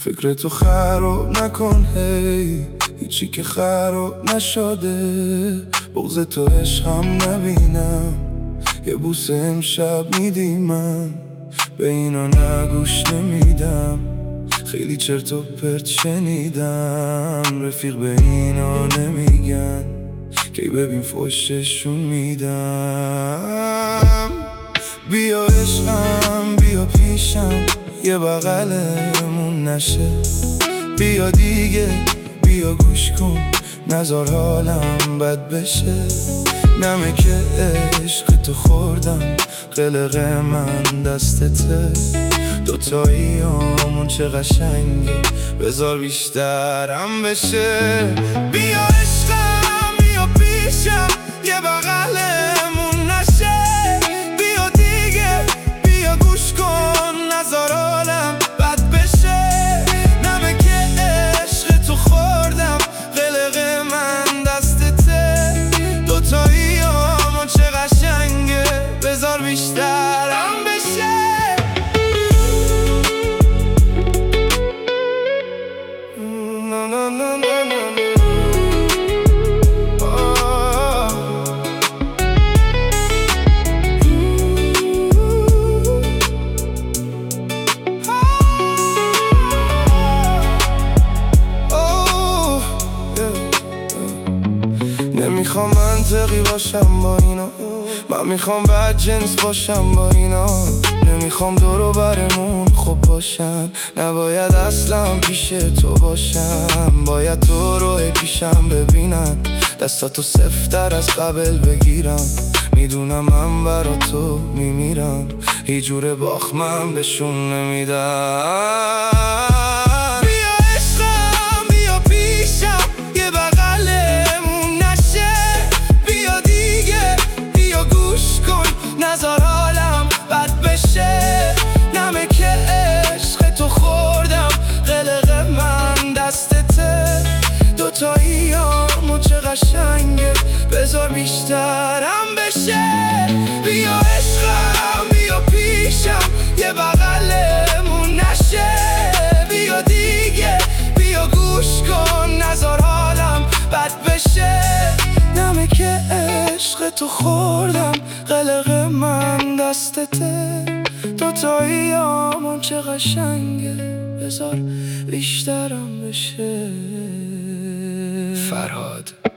فکرتو خراب نکن هی، هیچی که خراب نشده. بغض تو عشقم نبینم، یه بوسه امشب میدی من. به اینا نگوش نمیدم، خیلی چرت و پرت شنیدم. رفیق به اینا نمیگن، کی ببین فوششون میدم. بیا عشقم بیا پیشم، یه بغلمون نشه. بیا دیگه بیا گوش کن، نزار حالم بد بشه. نمه که عشق تو خوردم، قلق من دستته. دوتایی همون چه قشنگی، بذار بیشترم بشه. بیا عشقم بیا پیشم، یه بغلمون نشه. بیا دیگه بیا گوش کن، نزار حالم بد بشه. نمه که عشق تو خوردم، قلق من دستته. دوتایی همون چه قشنگه، بذار بیشترم بشه. نمیخوام منطقی باشم با اینا، من میخوام بد جنس باشم با اینا. نمیخوام دور و برمون خوب باشن، نباید اصلا پیش تو باشم. باید تو رو پیشم ببینن، دستاتو سفتر از قبل بگیرم. میدونم من برا تو میمیرم، هیچ جور باخت من بهشون نمیدم. نزار حالم بد بشه. نمه که عشق تو خوردم، قلق من دستته. دوتایی همون چه قشنگه، بذار بیشترم بشه. بیا عشقم بیا پیشم، یه بغلمون نشه. بیا دیگه بیا گوش کن، نزار حالم بد بشه. نمه که عشق تو خوردم، قلق من دستته. دوتایی همون چه قشنگه، بذار بیشترم بشه. فرهاد.